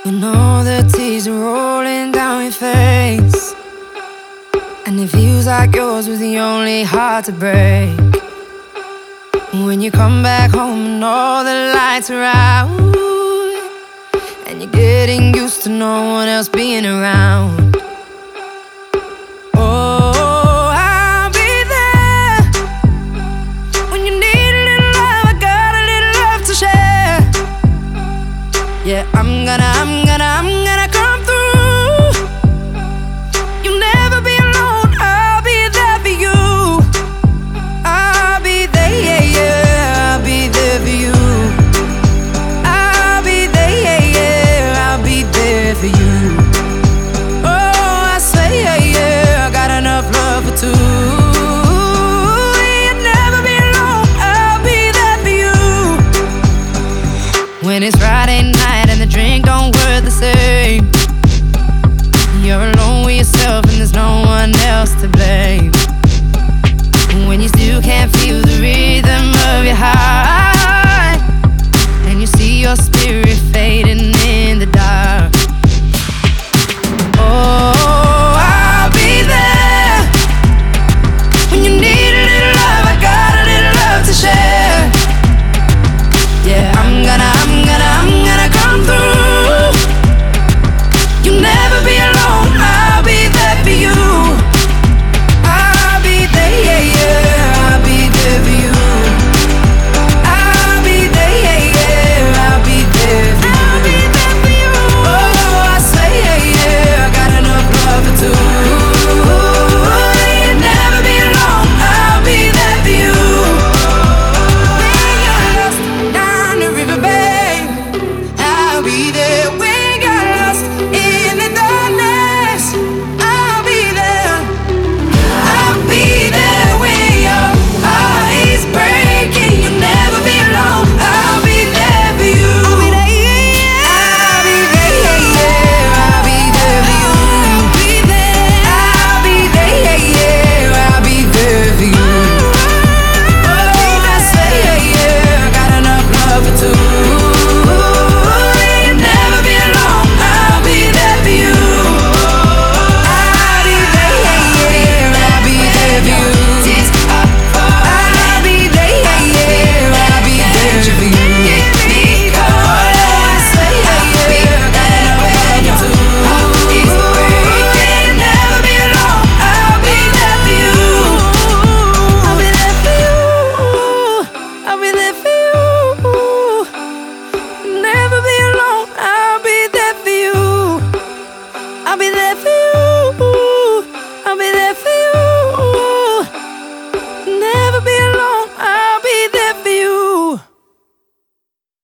When all the tears are rolling down your face, and it feels like yours was the only heart to break. When you come back home and all the lights are out, and you're getting used to no one else being around. Oh, I'll be there when you need a little love. I got a little love to share. Yeah, I'm gonna come through. You'll never be alone. I'll be there for you. I'll be there, yeah, yeah. I'll be there for you. I'll be there, yeah, yeah. I'll be there for you. Oh, I say, yeah, yeah. I got enough love for two. You'll never be alone. I'll be there for you. When it's Friday night and the drink don't work the same, you're alone with yourself and there's no one else to blame. When you still can't feel the rhythm of your heart, and you see your spirit